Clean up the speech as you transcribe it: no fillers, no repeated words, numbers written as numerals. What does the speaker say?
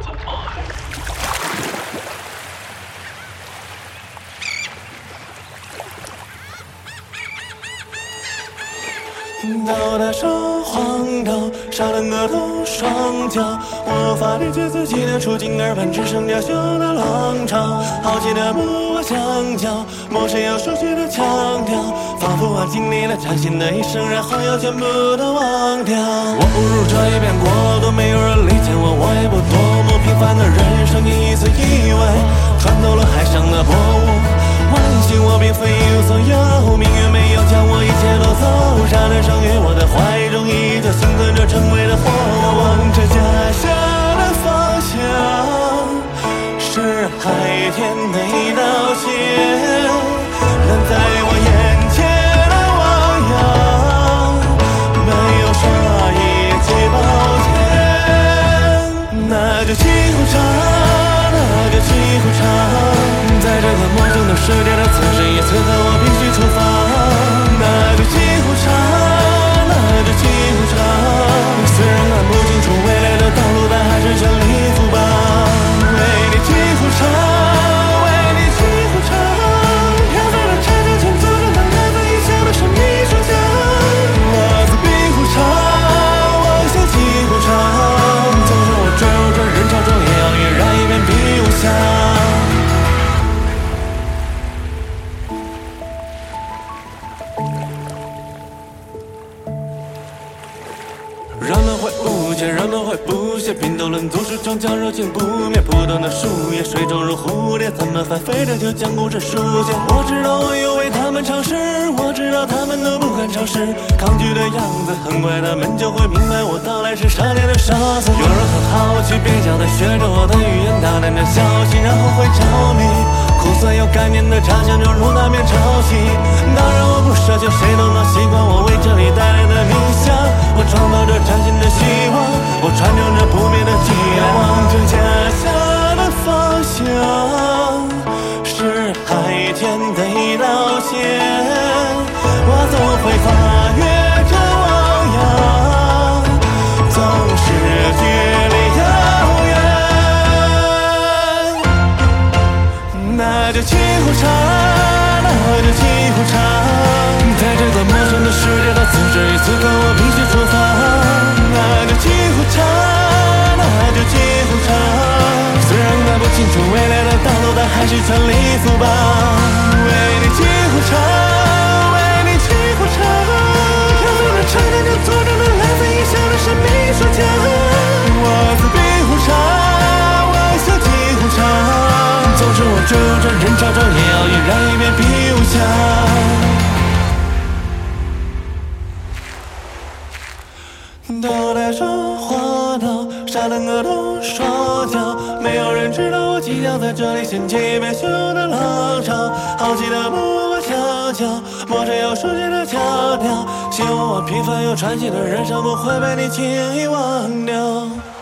脑袋上荒岛，傻的额头双脚，我无法理解自己的处境，耳畔只剩娇羞的浪潮。好奇的不我想叫，陌生又熟悉的腔调，仿佛我经历了崭新的一生，然后又全部都忘掉。我误入这一片国度，没有人理解我，我也不多么平凡的人生，一次意外穿透了海上的波纹。万幸我并非一无所有，命运没有将我一切夺走，杀人生于我的怀中，依旧幸存着成为的火。望着家乡的方向，是海天的一道线，人在我眼前的汪洋，没有说一句抱歉。那就起呼唱，那就起呼唱，在这个陌生的世界的此时此刻，我必须出发。那就起呼唱，那就起呼唱，虽然看不清楚未来的道路，但还是全力以赴吧。为你起呼唱，为你起呼唱，飘在了柴桥前，坐着等来自异乡的神秘书家。我自闭呼唱，我想起呼唱，纵使我坠入这人潮中，也要依然一片碧无瑕。人们会误解，人们会不屑，拼斗论足是逞强，热情不灭，不断的树叶，水中如蝴蝶，怎么翻飞着就将故事书写。我知道我有为他们尝试，我知道他们都不敢尝试，抗拒的样子，很快他们就会明白我到来是杀猎的杀死。有人很好奇，蹩脚的学着我的语言，大胆的消息，然后会着迷，苦涩有概念的假象，就如那面潮汐。当然我不奢求谁都能习惯我为这里带来的冥想，我创造着崭新的希望，我传承着不灭的脊梁。望着家乡的方向，是海天的一道线，我总会跨越这汪洋，纵使距离遥远。那就起呼唱，那就起呼唱，在这个陌生的世界的此时此刻，我必须出发。那就起呼唱，那就起呼唱，虽然看不清楚未来的道路，但还是全力以赴吧。为你起呼唱，为你起呼唱，飘在那长江中坐着的来自异乡的神秘书家。我自闭呼唱，我想起呼唱，纵使我坠入这人潮中，也要依然一片碧无瑕。都带上花刀，傻的额头双脚，没有人知道我即将在这里掀起悲羞的浪潮。好奇的不我想叫，陌生又熟悉的腔调，希望我平凡又传奇的人生不会被你轻易忘掉。